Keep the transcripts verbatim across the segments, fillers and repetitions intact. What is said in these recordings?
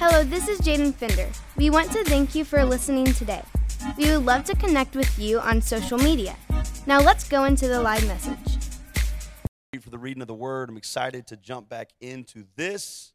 Hello, this is Jaden Fender. We want to thank you for listening today. We would love to connect with you on social media. Now let's go into the live message. For the reading of the word, I'm excited to jump back into this.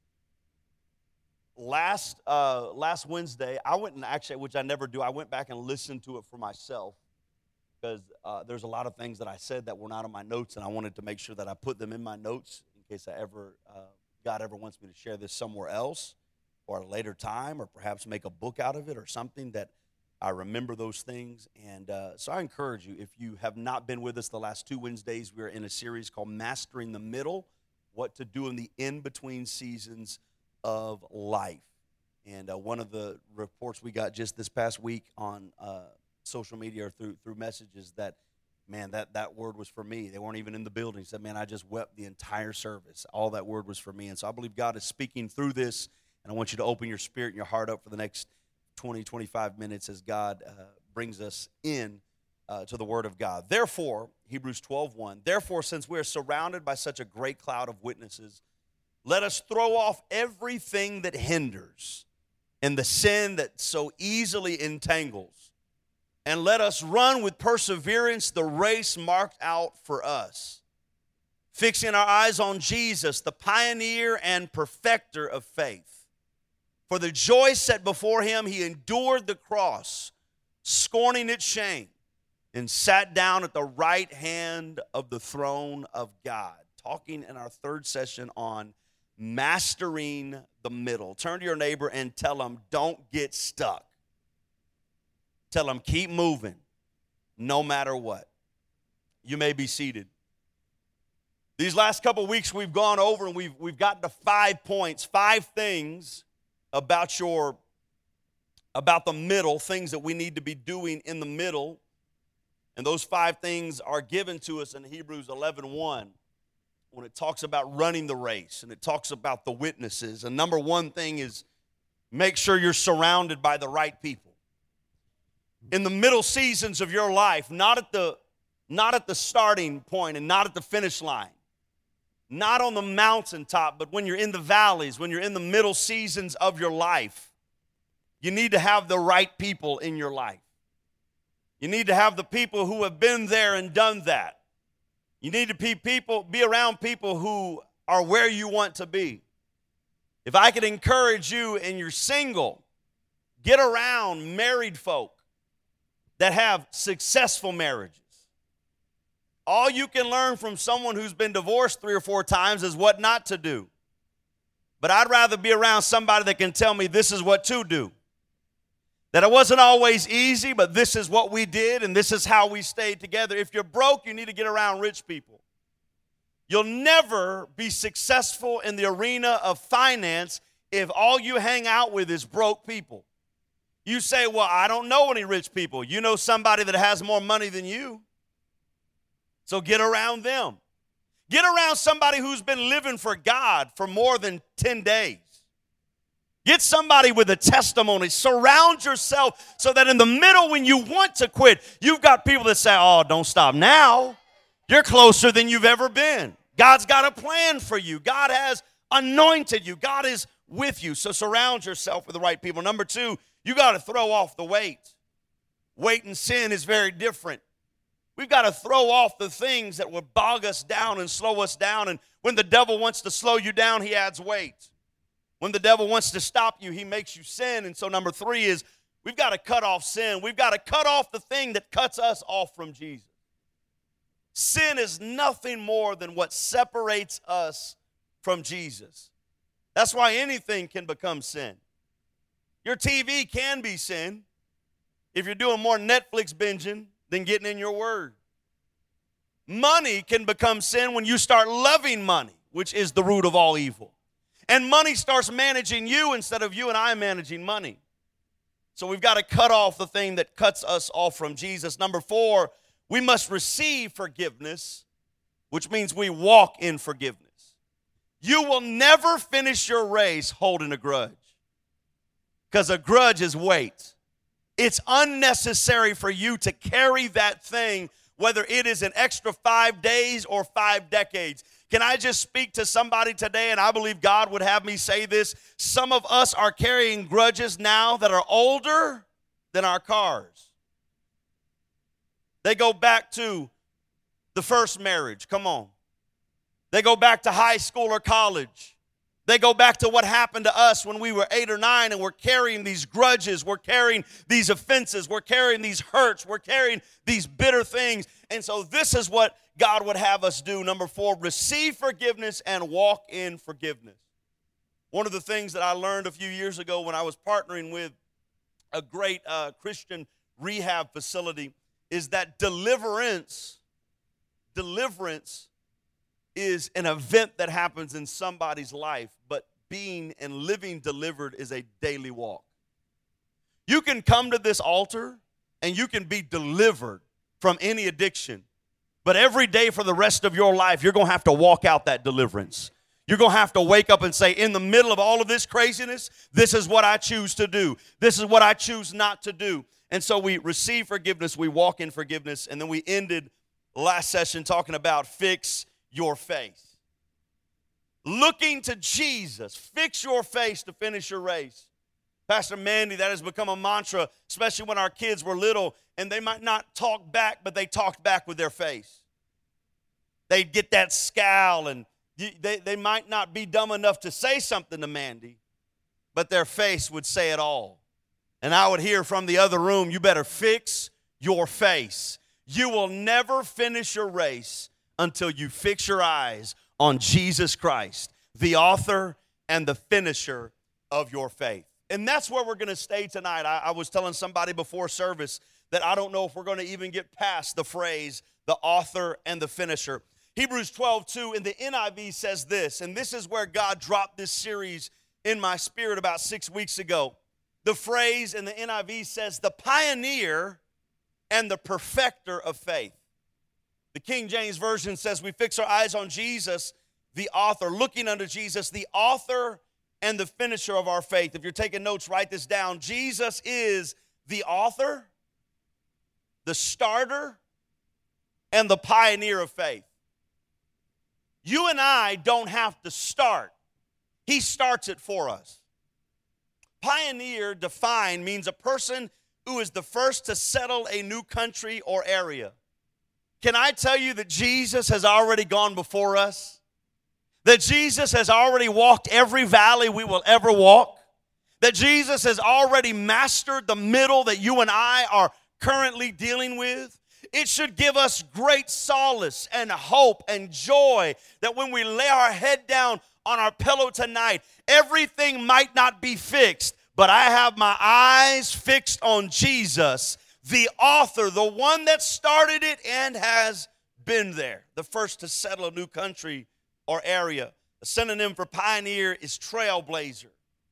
Last uh, last Wednesday, I went and actually, which I never do, I went back and listened to it for myself because uh, there's a lot of things that I said that were not on my notes, and I wanted to make sure that I put them in my notes in case I ever uh, God ever wants me to share this somewhere else or at a later time, or perhaps make a book out of it or something that I remember those things. And uh, so I encourage you, if you have not been with us the last two Wednesdays, we're in a series called Mastering the Middle, what to do in the in-between seasons of life. And uh, one of the reports we got just this past week on uh, social media or through through messages that, man, that, that word was for me. They weren't even in the building. He said, man, I just wept the entire service. All that word was for me. And so I believe God is speaking through this, and I want you to open your spirit and your heart up for the next twenty, twenty-five minutes as God uh, brings us in uh, to the Word of God. Therefore, Hebrews twelve one, therefore, since we are surrounded by such a great cloud of witnesses, let us throw off everything that hinders and the sin that so easily entangles, and let us run with perseverance the race marked out for us, fixing our eyes on Jesus, the pioneer and perfecter of faith. For the joy set before him, he endured the cross, scorning its shame, and sat down at the right hand of the throne of God. Talking in our third session on mastering the middle. Turn to your neighbor and tell them, don't get stuck. Tell them, keep moving, no matter what. You may be seated. These last couple of weeks we've gone over and we've, we've gotten to five points, five things about your, about the middle, things that we need to be doing in the middle. And those five things are given to us in Hebrews eleven one when it talks about running the race and it talks about the witnesses. And number one thing is make sure you're surrounded by the right people. In the middle seasons of your life, not at the, not at the starting point and not at the finish line. Not on the mountaintop, but when you're in the valleys, when you're in the middle seasons of your life, you need to have the right people in your life. You need to have the people who have been there and done that. You need to be people, be around people who are where you want to be. If I could encourage you and you're single, get around married folk that have successful marriages. All you can learn from someone who's been divorced three or four times is what not to do. But I'd rather be around somebody that can tell me this is what to do. That it wasn't always easy, but this is what we did and this is how we stayed together. If you're broke, you need to get around rich people. You'll never be successful in the arena of finance if all you hang out with is broke people. You say, well, I don't know any rich people. You know somebody that has more money than you. So get around them. Get around somebody who's been living for God for more than ten days. Get somebody with a testimony. Surround yourself so that in the middle when you want to quit, you've got people that say, oh, don't stop now. You're closer than you've ever been. God's got a plan for you. God has anointed you. God is with you. So surround yourself with the right people. Number two, you got to throw off the weight. Weight and sin is very different. We've got to throw off the things that will bog us down and slow us down. And when the devil wants to slow you down, he adds weight. When the devil wants to stop you, he makes you sin. And so number three is we've got to cut off sin. We've got to cut off the thing that cuts us off from Jesus. Sin is nothing more than what separates us from Jesus. That's why anything can become sin. Your T V can be sin if you're doing more Netflix binging than getting in your word. Money can become sin when you start loving money, which is the root of all evil. And money starts managing you instead of you and I managing money. So we've got to cut off the thing that cuts us off from Jesus. Number four, we must receive forgiveness, which means we walk in forgiveness. You will never finish your race holding a grudge because a grudge is weight. It's unnecessary for you to carry that thing, whether it is an extra five days or five decades. Can I just speak to somebody today, and I believe God would have me say this. Some of us are carrying grudges now that are older than our cars. They go back to the first marriage. Come on. They go back to high school or college. They go back to what happened to us when we were eight or nine, and we're carrying these grudges. We're carrying these offenses. We're carrying these hurts. We're carrying these bitter things. And so this is what God would have us do. Number four, receive forgiveness and walk in forgiveness. One of the things that I learned a few years ago when I was partnering with a great uh, Christian rehab facility is that deliverance, deliverance is an event that happens in somebody's life, but being and living delivered is a daily walk. You can come to this altar and you can be delivered from any addiction, but every day for the rest of your life, you're going to have to walk out that deliverance. You're going to have to wake up and say, in the middle of all of this craziness, this is what I choose to do. This is what I choose not to do. And so we receive forgiveness, we walk in forgiveness, and then we ended last session talking about fix your face. Looking to Jesus, fix your face to finish your race. Pastor Mandy, that has become a mantra, especially when our kids were little, and they might not talk back, but they talked back with their face. They'd get that scowl, and they, they might not be dumb enough to say something to Mandy, but their face would say it all. And I would hear from the other room, you better fix your face. You will never finish your race until you fix your eyes on Jesus Christ, the author and the finisher of your faith. And that's where we're going to stay tonight. I, I was telling somebody before service that I don't know if we're going to even get past the phrase, the author and the finisher. Hebrews twelve two in the N I V says this, and this is where God dropped this series in my spirit about six weeks ago. The phrase in the N I V says, the pioneer and the perfecter of faith. The King James Version says we fix our eyes on Jesus, the author, looking unto Jesus, the author and the finisher of our faith. If you're taking notes, write this down. Jesus is the author, the starter, and the pioneer of faith. You and I don't have to start. He starts it for us. Pioneer, defined, means a person who is the first to settle a new country or area. Can I tell you that Jesus has already gone before us? That Jesus has already walked every valley we will ever walk? That Jesus has already mastered the middle that you and I are currently dealing with? It should give us great solace and hope and joy that when we lay our head down on our pillow tonight, everything might not be fixed, but I have my eyes fixed on Jesus, the author, the one that started it and has been there, the first to settle a new country or area. A synonym for pioneer is trailblazer.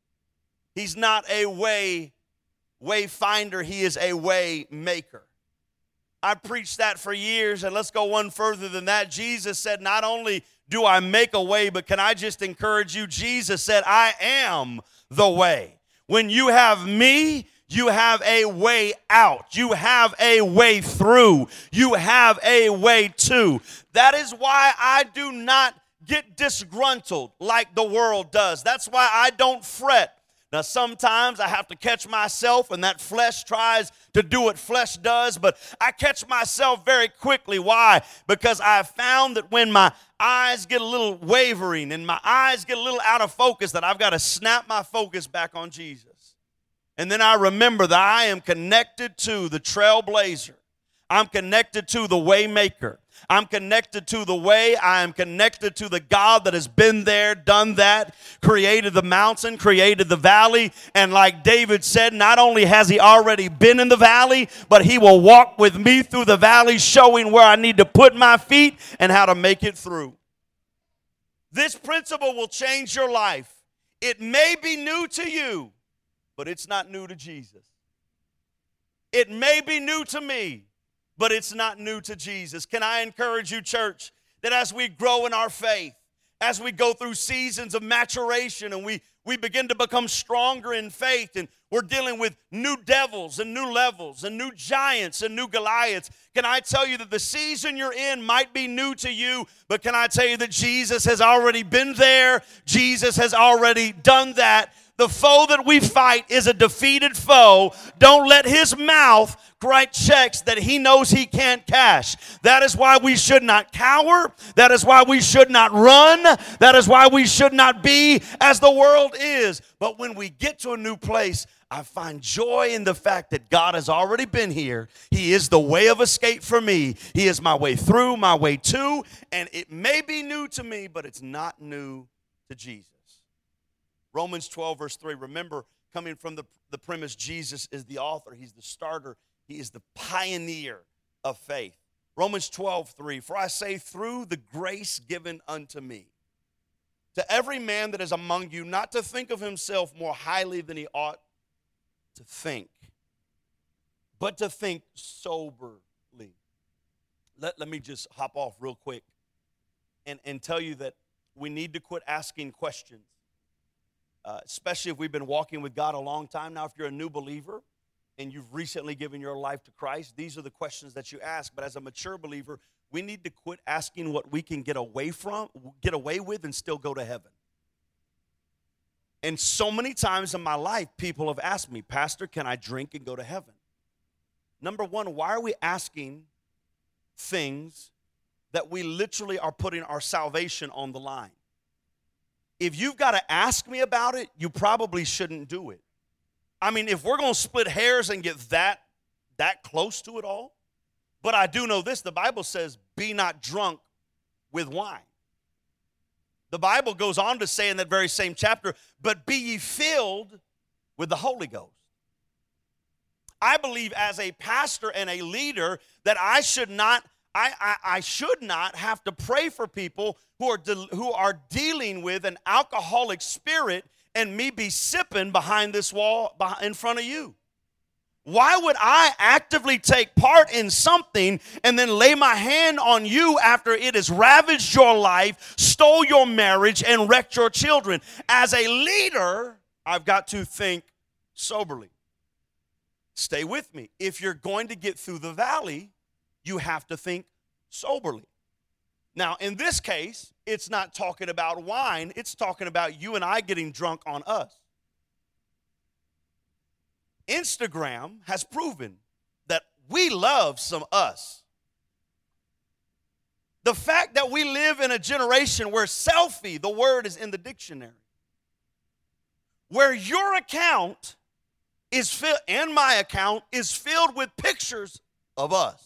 He's not a way wayfinder, he is a way maker. I preached that for years, and let's go one further than that. Jesus said, not only do I make a way, but can I just encourage you? Jesus said, I am the way. When you have me, you have a way out. You have a way through. You have a way to. That is why I do not get disgruntled like the world does. That's why I don't fret. Now, sometimes I have to catch myself, and that flesh tries to do what flesh does, but I catch myself very quickly. Why? Because I've found that when my eyes get a little wavering and my eyes get a little out of focus, that I've got to snap my focus back on Jesus. And then I remember that I am connected to the trailblazer. I'm connected to the way maker. I'm connected to the way. I am connected to the God that has been there, done that, created the mountain, created the valley. And like David said, not only has he already been in the valley, but he will walk with me through the valley, showing where I need to put my feet and how to make it through. This principle will change your life. It may be new to you, but it's not new to Jesus. It may be new to me, but it's not new to Jesus. Can I encourage you, church, that as we grow in our faith, as we go through seasons of maturation and we, We begin to become stronger in faith, and we're dealing with new devils and new levels and new giants and new Goliaths. Can I tell you that the season you're in might be new to you, but can I tell you that Jesus has already been there? Jesus has already done that. The foe that we fight is a defeated foe. Don't let his mouth write checks that he knows he can't cash. That is why we should not cower. That is why we should not run. That is why we should not be as the world is. But when we get to a new place, I find joy in the fact that God has already been here. He is the way of escape for me. He is my way through, my way to, and it may be new to me, but it's not new to Jesus. Romans twelve, verse three, remember, coming from the, the premise, Jesus is the author. He's the starter. He is the pioneer of faith. Romans twelve, three, for I say through the grace given unto me, to every man that is among you, not to think of himself more highly than he ought to think, but to think soberly. Let, let me just hop off real quick and, and tell you that we need to quit asking questions, uh, especially if we've been walking with God a long time. Now, if you're a new believer and you've recently given your life to Christ, these are the questions that you ask. But as a mature believer, we need to quit asking what we can get away from, get away with, and still go to heaven. And so many times in my life, people have asked me, Pastor, can I drink and go to heaven? Number one, why are we asking things that we literally are putting our salvation on the line? If you've got to ask me about it, you probably shouldn't do it. I mean, if we're going to split hairs and get that, that close to it all, but I do know this, the Bible says, be not drunk with wine. The Bible goes on to say in that very same chapter, but be ye filled with the Holy Ghost. I believe as a pastor and a leader that I should not, I, I, I should not have to pray for people who are, de- who are dealing with an alcoholic spirit and me be sipping behind this wall in front of you. Why would I actively take part in something and then lay my hand on you after it has ravaged your life, stole your marriage, and wrecked your children? As a leader, I've got to think soberly. Stay with me. If you're going to get through the valley, you have to think soberly. Now, in this case, it's not talking about wine. It's talking about you and I getting drunk on us. Instagram has proven that we love some us. The fact that we live in a generation where selfie, the word is in the dictionary, where your account is filled, and my account is filled with pictures of us.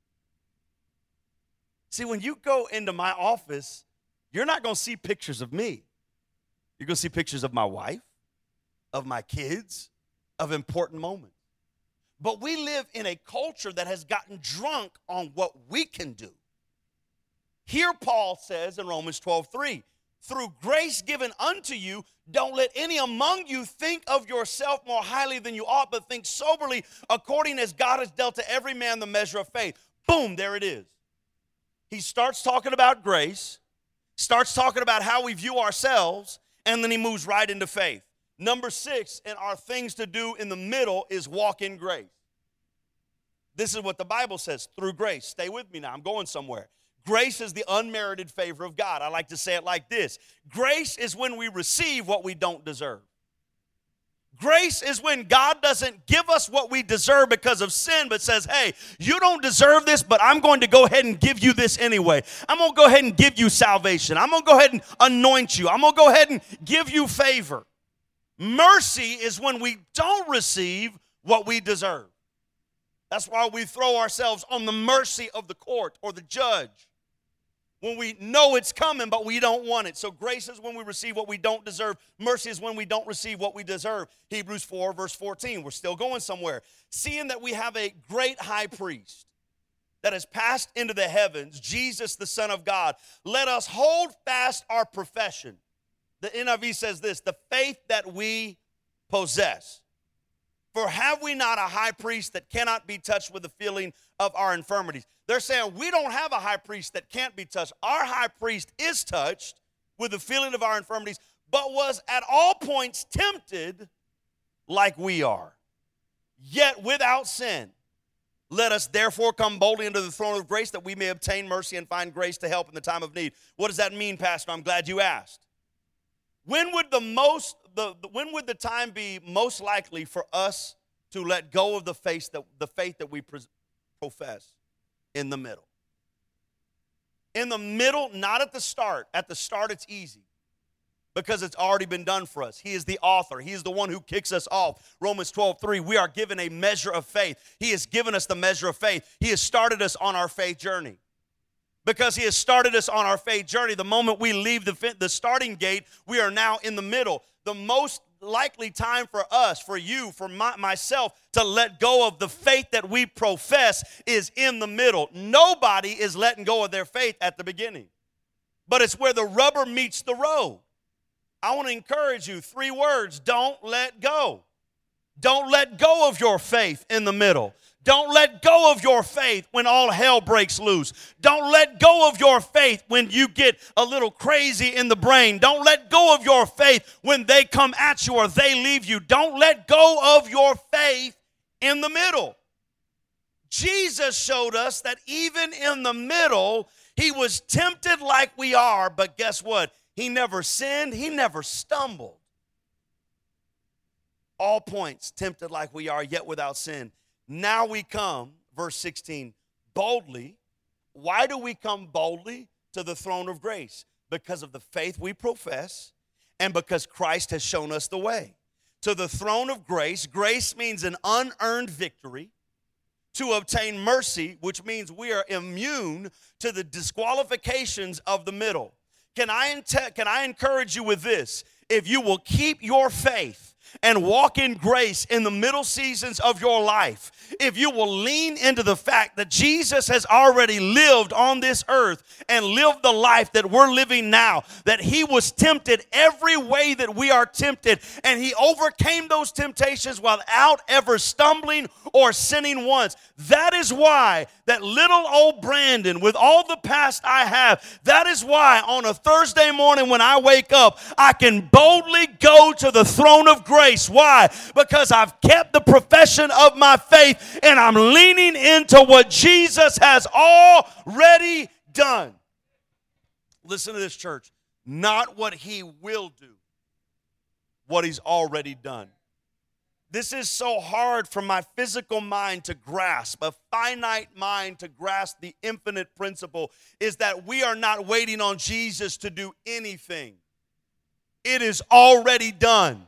See, when you go into my office, you're not going to see pictures of me. You're going to see pictures of my wife, of my kids, of important moments. But we live in a culture that has gotten drunk on what we can do. Here Paul says in Romans twelve, three, through grace given unto you, don't let any among you think of yourself more highly than you ought, but think soberly according as God has dealt to every man the measure of faith. Boom, there it is. He starts talking about grace, starts talking about how we view ourselves, and then he moves right into faith. Number six, and our things to do in the middle is walk in grace. This is what the Bible says, through grace. Stay with me now, I'm going somewhere. Grace is the unmerited favor of God. I like to say it like this. Grace is when we receive what we don't deserve. Grace is when God doesn't give us what we deserve because of sin, but says, hey, you don't deserve this, but I'm going to go ahead and give you this anyway. I'm going to go ahead and give you salvation. I'm going to go ahead and anoint you. I'm going to go ahead and give you favor. Mercy is when we don't receive what we deserve. That's why we throw ourselves on the mercy of the court or the judge. When we know it's coming, but we don't want it. So grace is when we receive what we don't deserve. Mercy is when we don't receive what we deserve. Hebrews four, verse fourteen. We're still going somewhere. Seeing that we have a great high priest that has passed into the heavens, Jesus, the Son of God, let us hold fast our profession. The N I V says this, the faith that we possess. For have we not a high priest that cannot be touched with the feeling of our infirmities? They're saying we don't have a high priest that can't be touched. Our high priest is touched with the feeling of our infirmities, but was at all points tempted like we are, yet without sin. Let us therefore come boldly into the throne of grace that we may obtain mercy and find grace to help in the time of need. What does that mean, Pastor? I'm glad you asked. When would the most the, the when would the time be most likely for us to let go of the faith that the faith that we profess? In the middle. In the middle, not at the start. At the start, it's easy because it's already been done for us. He is the author. He is the one who kicks us off. Romans twelve three, we are given a measure of faith. He has given us the measure of faith. He has started us on our faith journey. Because he has started us on our faith journey, the moment we leave the, the starting gate, we are now in the middle. The most likely time for us, for you, for my, myself, to let go of the faith that we profess is in the middle. Nobody is letting go of their faith at the beginning. But it's where the rubber meets the road. I want to encourage you, three words, don't let go. Don't let go of your faith in the middle. Don't let go of your faith when all hell breaks loose. Don't let go of your faith when you get a little crazy in the brain. Don't let go of your faith when they come at you or they leave you. Don't let go of your faith in the middle. Jesus showed us that even in the middle, he was tempted like we are, but guess what? He never sinned. He never stumbled. All points tempted like we are, yet without sin. Now we come, verse sixteen, boldly. Why do we come boldly to the throne of grace? Because of the faith we profess and because Christ has shown us the way. To the throne of grace, grace means an unearned victory. To obtain mercy, which means we are immune to the disqualifications of the middle. Can I, can I encourage you with this? If you will keep your faith and walk in grace in the middle seasons of your life, if you will lean into the fact that Jesus has already lived on this earth and lived the life that we're living now, that he was tempted every way that we are tempted, and he overcame those temptations without ever stumbling or sinning once. That is why that little old Brandon, with all the past I have, that is why on a Thursday morning when I wake up, I can boldly go to the throne of grace. Why? Because I've kept the profession of my faith and I'm leaning into what Jesus has already done. Listen to this, church. Not what he will do, what he's already done. This is so hard for my physical mind to grasp, a finite mind to grasp the infinite principle, is that we are not waiting on Jesus to do anything. It is already done.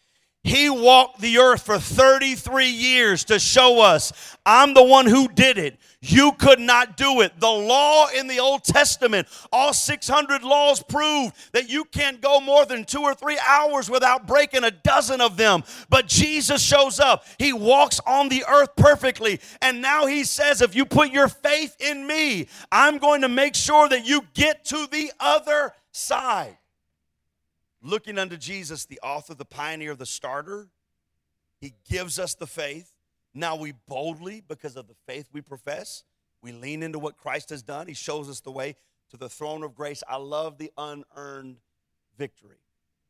He walked the earth for thirty-three years to show us, I'm the one who did it. You could not do it. The law in the Old Testament, all six hundred laws prove that you can't go more than two or three hours without breaking a dozen of them. But Jesus shows up. He walks on the earth perfectly. And now he says, if you put your faith in me, I'm going to make sure that you get to the other side. Looking unto Jesus, the author, the pioneer, the starter, he gives us the faith. Now we boldly, because of the faith we profess, we lean into what Christ has done. He shows us the way to the throne of grace. I love the unearned victory.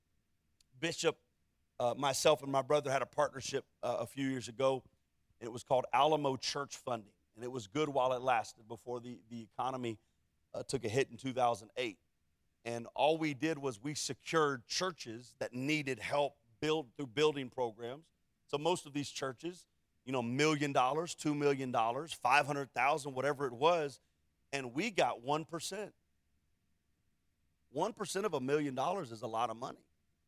Bishop, uh, myself, and my brother had a partnership uh, a few years ago. It was called Alamo Church Funding, and it was good while it lasted before the, the economy uh, took a hit in two thousand eight. And all we did was we secured churches that needed help build through building programs. So most of these churches, you know, million dollars, two million dollars, five hundred thousand, whatever it was, and we got one percent. One percent of a million dollars is a lot of money.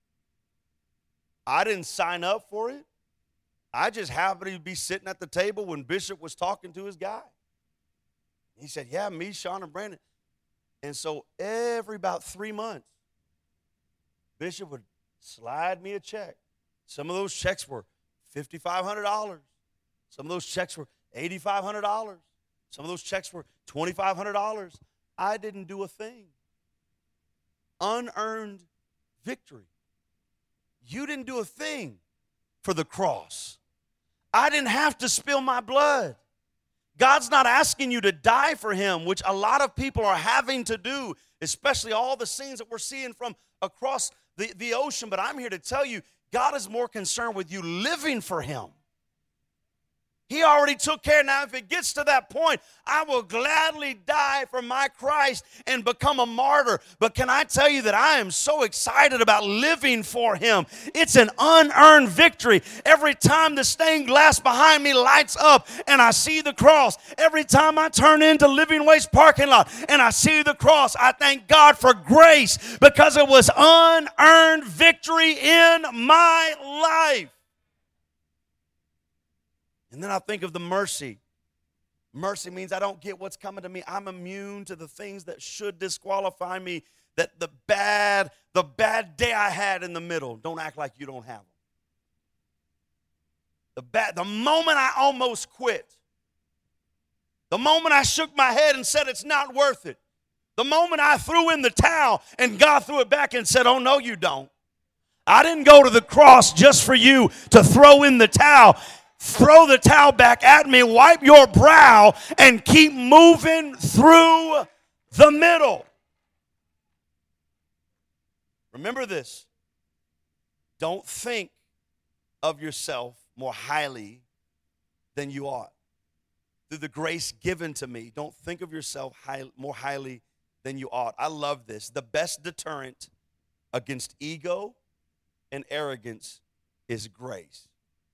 I didn't sign up for it. I just happened to be sitting at the table when Bishop was talking to his guy. He said, "Yeah, me, Sean, and Brandon." And so every about three months, Bishop would slide me a check. Some of those checks were five thousand five hundred dollars. Some of those checks were eight thousand five hundred dollars. Some of those checks were two thousand five hundred dollars. I didn't do a thing. Unearned victory. You didn't do a thing for the cross. I didn't have to spill my blood. God's not asking you to die for him, which a lot of people are having to do, especially all the scenes that we're seeing from across the, the ocean, but I'm here to tell you, God is more concerned with you living for him. He already took care. Now, if it gets to that point, I will gladly die for my Christ and become a martyr. But can I tell you that I am so excited about living for him? It's an unearned victory. Every time the stained glass behind me lights up and I see the cross, every time I turn into Living Waste parking lot and I see the cross, I thank God for grace because it was unearned victory in my life. And then I think of the mercy. Mercy means I don't get what's coming to me. I'm immune to the things that should disqualify me. That the bad, the bad day I had in the middle, don't act like you don't have them. The bad, the moment I almost quit. The moment I shook my head and said it's not worth it. The moment I threw in the towel and God threw it back and said, oh no you don't. I didn't go to the cross just for you to throw in the towel. Throw the towel back at me, wipe your brow, and keep moving through the middle. Remember this. Don't think of yourself more highly than you ought. Through the grace given to me, don't think of yourself high, more highly than you ought. I love this. The best deterrent against ego and arrogance is grace.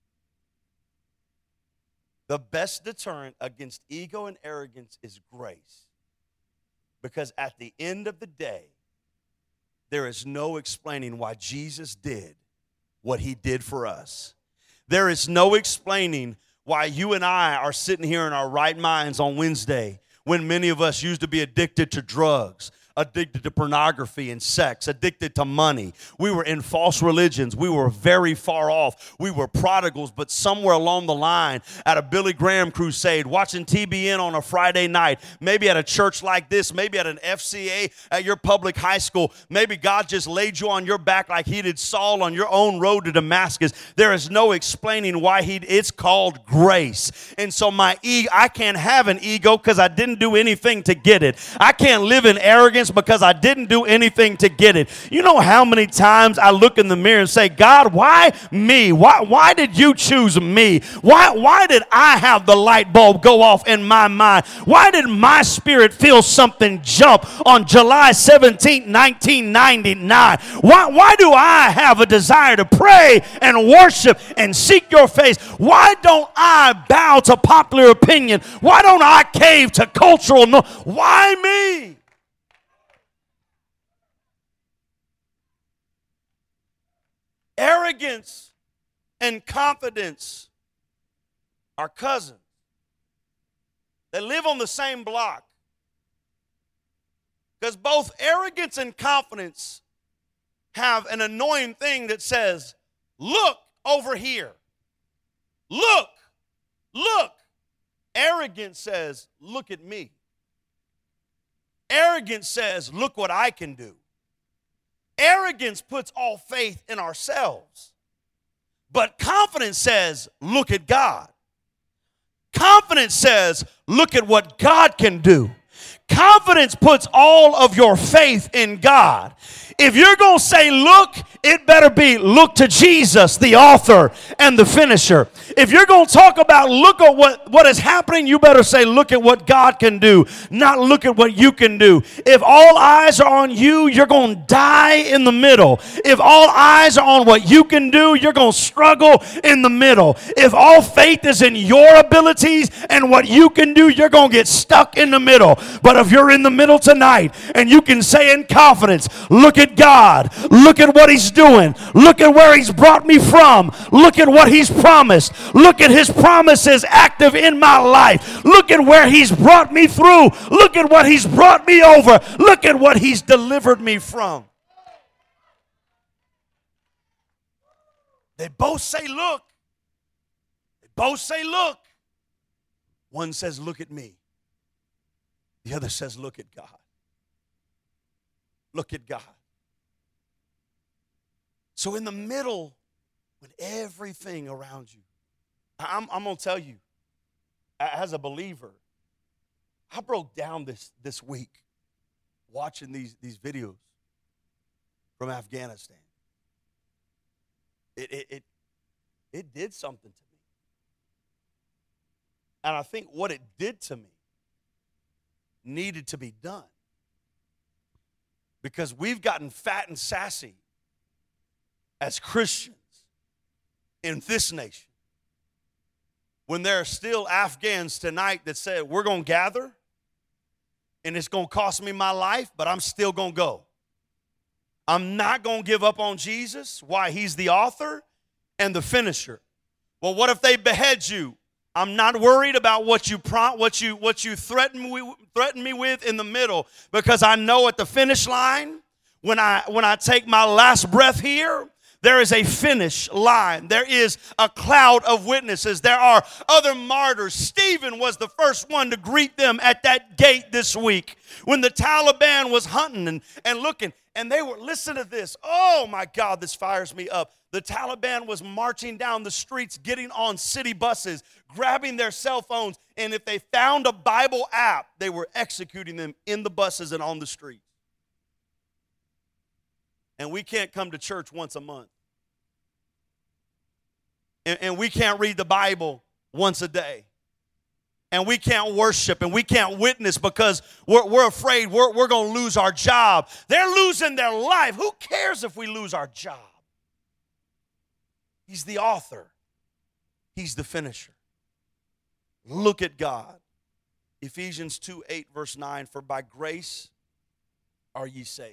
The best deterrent against ego and arrogance is grace. Because at the end of the day, there is no explaining why Jesus did what he did for us. There is no explaining why you and I are sitting here in our right minds on Wednesday when many of us used to be addicted to drugs, addicted to pornography and sex, addicted to money. We were in false religions. We were very far off. We were prodigals, but somewhere along the line at a Billy Graham crusade, watching T B N on a Friday night, maybe at a church like this, maybe at an F C A at your public high school, maybe God just laid you on your back like he did Saul on your own road to Damascus. There is no explaining why he, it's called grace. And so my ego, I can't have an ego because I didn't do anything to get it. I can't live in arrogance because I didn't do anything to get it. You know how many times I look in the mirror and say, God, why me? Why, why did you choose me? Why, why did I have the light bulb go off in my mind? Why did my spirit feel something jump on July seventeenth, nineteen ninety-nine? Why, why do I have a desire to pray and worship and seek your face? Why don't I bow to popular opinion? Why don't I cave to cultural no? Why me? Arrogance and confidence are cousins. They live on the same block. Because both arrogance and confidence have an annoying thing that says, look over here. Look, look. Arrogance says, look at me. Arrogance says, look what I can do. Arrogance puts all faith in ourselves. But confidence says, look at God. Confidence says, look at what God can do. Confidence puts all of your faith in God. If you're going to say look, it better be look to Jesus, the author and the finisher. If you're going to talk about look at what, what is happening, you better say look at what God can do, not look at what you can do. If all eyes are on you, you're going to die in the middle. If all eyes are on what you can do, you're going to struggle in the middle. If all faith is in your abilities and what you can do, you're going to get stuck in the middle. But if you're in the middle tonight and you can say in confidence, look at God, look at what he's doing, look at where he's brought me from, look at what he's promised, look at his promises active in my life, look at where he's brought me through, look at what he's brought me over, look at what he's delivered me from. They both say look. They both say look. One says look at me. The other says look at God. Look at God. So in the middle, when everything around you, I'm, I'm going to tell you, as a believer, I broke down this, this week watching these, these videos from Afghanistan. It, it, it, it did something to me. And I think what it did to me needed to be done. Because we've gotten fat and sassy as Christians in this nation. When there are still Afghans tonight that said, we're going to gather and it's going to cost me my life, but I'm still going to go. I'm not going to give up on Jesus. Why? He's the author and the finisher. Well, what if they behead you? I'm not worried about what you prompt, what you what you threaten me, threaten me with in the middle, because I know at the finish line, when I when I take my last breath here, there is a finish line. There is a cloud of witnesses. There are other martyrs. Stephen was the first one to greet them at that gate this week when the Taliban was hunting and, and looking. And they were, listen to this. Oh, my God, this fires me up. The Taliban was marching down the streets, getting on city buses, grabbing their cell phones. And if they found a Bible app, they were executing them in the buses and on the streets. And we can't come to church once a month. And, and we can't read the Bible once a day. And we can't worship and we can't witness because we're, we're afraid we're, we're going to lose our job. They're losing their life. Who cares if we lose our job? He's the author. He's the finisher. Look at God. Ephesians two eight verse nine, for by grace are ye saved.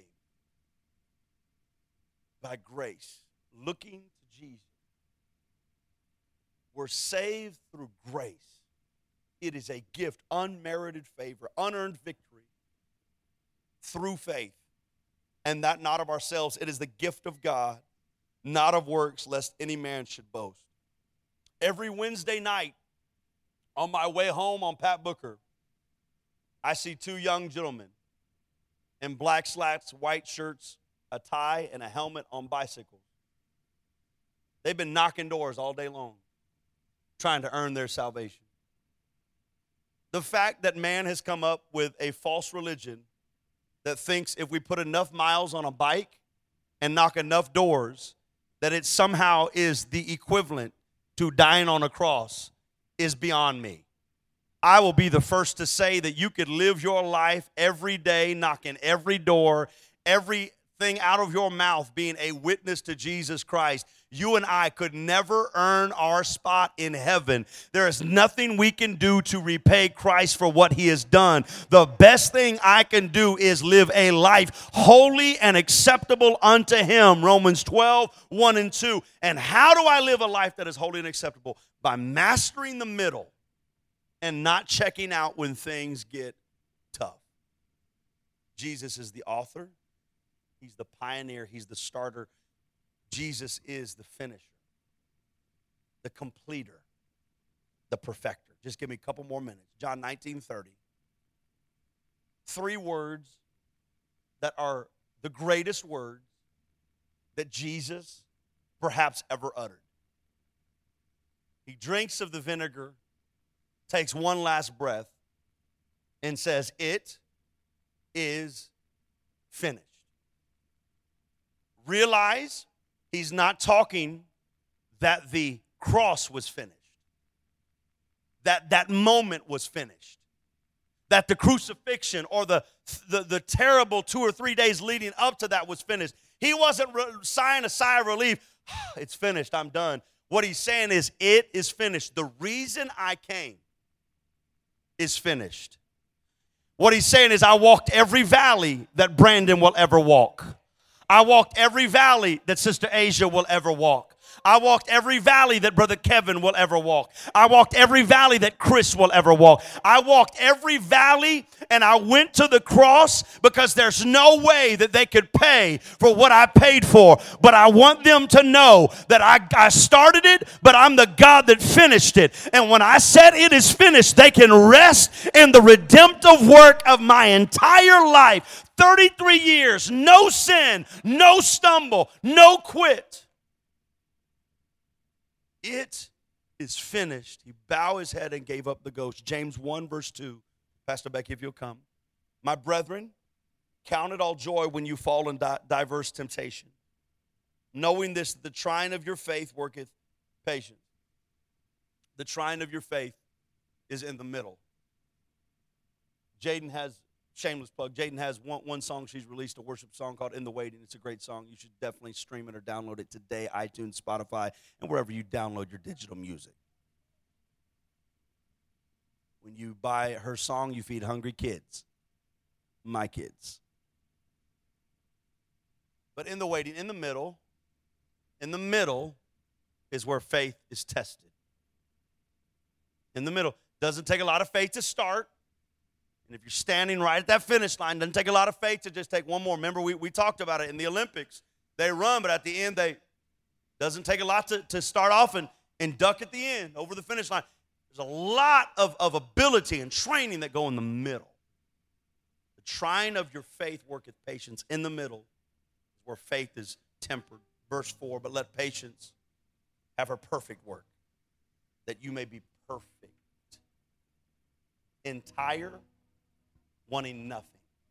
By grace. Looking to Jesus. We're saved through grace. It is a gift, unmerited favor, unearned victory through faith. And that not of ourselves. It is the gift of God, not of works, lest any man should boast. Every Wednesday night, on my way home on Pat Booker, I see two young gentlemen in black slacks, white shirts, a tie, and a helmet on bicycles. They've been knocking doors all day long, trying to earn their salvation. The fact that man has come up with a false religion that thinks if we put enough miles on a bike and knock enough doors, that it somehow is the equivalent to dying on a cross is beyond me. I will be the first to say that you could live your life every day, knocking every door, everything out of your mouth being a witness to Jesus Christ. You and I could never earn our spot in heaven. There is nothing we can do to repay Christ for what he has done. The best thing I can do is live a life holy and acceptable unto him. Romans twelve, one and two. And how do I live a life that is holy and acceptable? By mastering the middle and not checking out when things get tough. Jesus is the author. He's the pioneer. He's the starter. Jesus is the finisher, the completer, the perfecter. Just give me a couple more minutes. John nineteen thirty. Three words that are the greatest words that Jesus perhaps ever uttered. He drinks of the vinegar, takes one last breath, and says, "It is finished." Realize he's not talking that the cross was finished, that that moment was finished, that the crucifixion or the, the, the terrible two or three days leading up to that was finished. He wasn't re- sighing a sigh of relief. It's finished, I'm done. What he's saying is, it is finished. The reason I came is finished. What he's saying is, I walked every valley that Brandon will ever walk. I walked every valley that Sister Asia will ever walk. I walked every valley that Brother Kevin will ever walk. I walked every valley that Chris will ever walk. I walked every valley and I went to the cross because there's no way that they could pay for what I paid for. But I want them to know that I, I started it, but I'm the God that finished it. And when I said it is finished, they can rest in the redemptive work of my entire life. thirty-three years, no sin, no stumble, no quit. It is finished. He bowed his head and gave up the ghost. James one, verse two. Pastor Becky, if you'll come. My brethren, count it all joy when you fall in di- diverse temptation, knowing this, that the trying of your faith worketh patience. The trying of your faith is in the middle. Jaden has, shameless plug, Jaden has one, one song she's released, a worship song called In the Waiting. It's a great song. You should definitely stream it or download it today, iTunes, Spotify, and wherever you download your digital music. When you buy her song, you feed hungry kids. My kids. But in the waiting, in the middle, in the middle is where faith is tested. In the middle. Doesn't take a lot of faith to start. And if you're standing right at that finish line, doesn't take a lot of faith to just take one more. Remember, we, we talked about it in the Olympics. They run, but at the end, they doesn't take a lot to, to start off and, and duck at the end over the finish line. There's a lot of, of ability and training that go in the middle. The trying of your faith worketh patience. In the middle is where faith is tempered. Verse four, but let patience have her perfect work, that you may be perfect, entire, wanting nothing.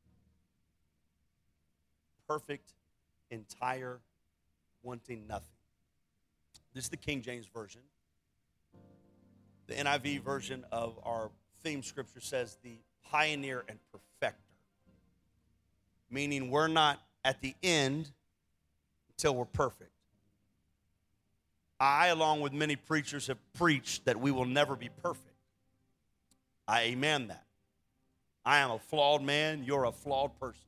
Perfect, entire, wanting nothing. This is the King James Version. The N I V version of our theme scripture says the pioneer and perfecter, meaning we're not at the end until we're perfect. I, along with many preachers, have preached that we will never be perfect. I amen that. I am a flawed man. You're a flawed person.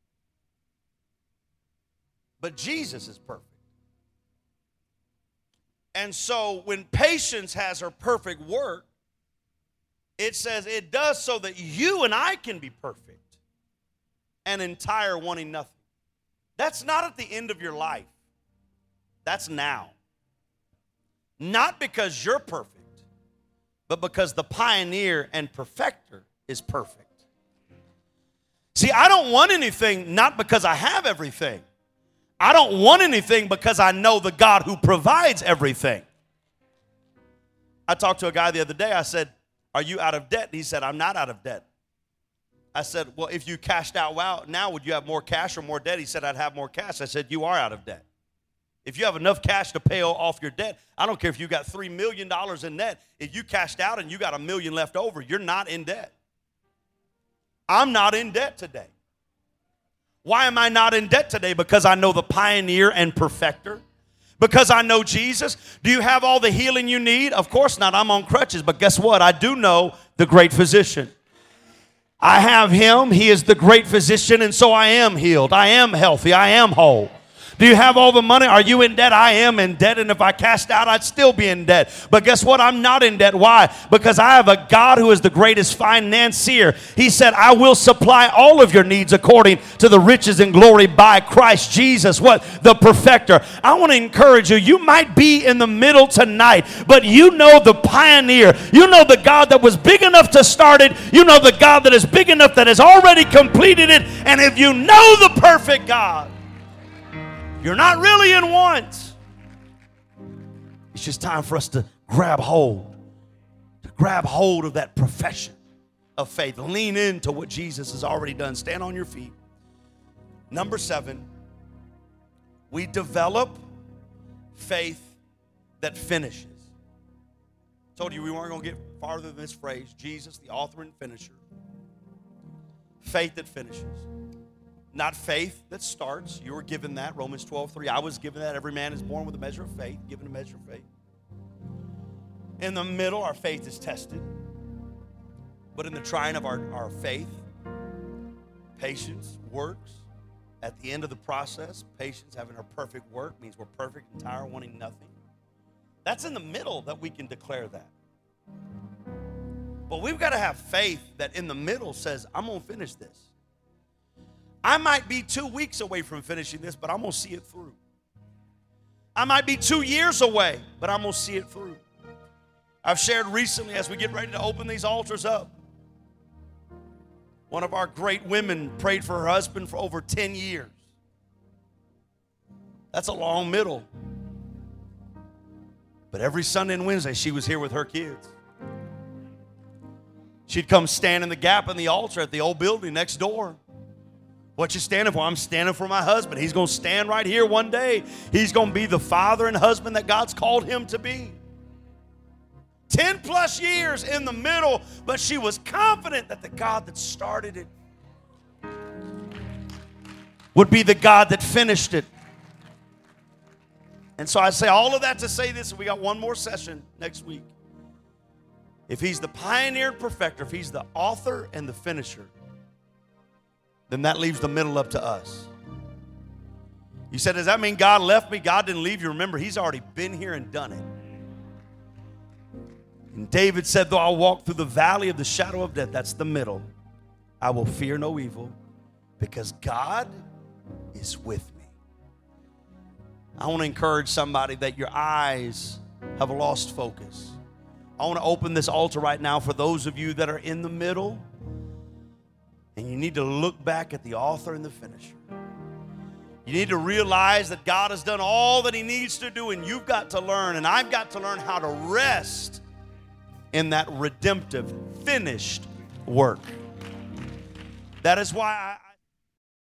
But Jesus is perfect. And so when patience has her perfect work, it says it does so that you and I can be perfect and entire, wanting nothing. That's not at the end of your life. That's now. Not because you're perfect, but because the pioneer and perfecter is perfect. See, I don't want anything not because I have everything. I don't want anything because I know the God who provides everything. I talked to a guy the other day. I said, are you out of debt? He said, I'm not out of debt. I said, well, if you cashed out wow, now, would you have more cash or more debt? He said, I'd have more cash. I said, you are out of debt. If you have enough cash to pay off your debt, I don't care if you got three million dollars in debt. If you cashed out and you got a million left over, you're not in debt. I'm not in debt today. Why am I not in debt today? Because I know the pioneer and perfecter. Because I know Jesus. Do you have all the healing you need? Of course not. I'm on crutches. But guess what? I do know the great physician. I have him. He is the great physician. And so I am healed. I am healthy. I am whole. Do you have all the money? Are you in debt? I am in debt, and if I cashed out, I'd still be in debt. But guess what? I'm not in debt. Why? Because I have a God who is the greatest financier. He said, I will supply all of your needs according to the riches and glory by Christ Jesus. What? The perfecter. I want to encourage you. You might be in the middle tonight, but you know the pioneer. You know the God that was big enough to start it. You know the God that is big enough that has already completed it. And if you know the perfect God, you're not really in want. It's just time for us to grab hold. To grab hold of that profession of faith. Lean into what Jesus has already done. Stand on your feet. Number seven, we develop faith that finishes. I told you we weren't going to get farther than this phrase. Jesus, the author and finisher. Faith that finishes. Not faith that starts. You were given that. Romans twelve three. I was given that. Every man is born with a measure of faith. Given a measure of faith. In the middle, our faith is tested. But in the trying of our, our faith, patience works. At the end of the process, patience having her perfect work means we're perfect, entire, wanting nothing. That's in the middle that we can declare that. But we've got to have faith that in the middle says, I'm going to finish this. I might be two weeks away from finishing this, but I'm going to see it through. I might be two years away, but I'm going to see it through. I've shared recently as we get ready to open these altars up. One of our great women prayed for her husband for over ten years. That's a long middle. But every Sunday and Wednesday, she was here with her kids. She'd come stand in the gap in the altar at the old building next door. What you standing for? I'm standing for my husband. He's going to stand right here one day. He's going to be the father and husband that God's called him to be. Ten plus years in the middle, but she was confident that the God that started it would be the God that finished it. And so I say all of that to say this, and we got one more session next week. If he's the pioneer and perfecter, if he's the author and the finisher, then that leaves the middle up to us. You said, does that mean God left me? God didn't leave you. Remember, he's already been here and done it. And David said, though I walk through the valley of the shadow of death, that's the middle, I will fear no evil because God is with me. I want to encourage somebody that your eyes have lost focus. I want to open this altar right now for those of you that are in the middle and you need to look back at the author and the finisher. You need to realize that God has done all that he needs to do, and you've got to learn, and I've got to learn how to rest in that redemptive, finished work. That is why I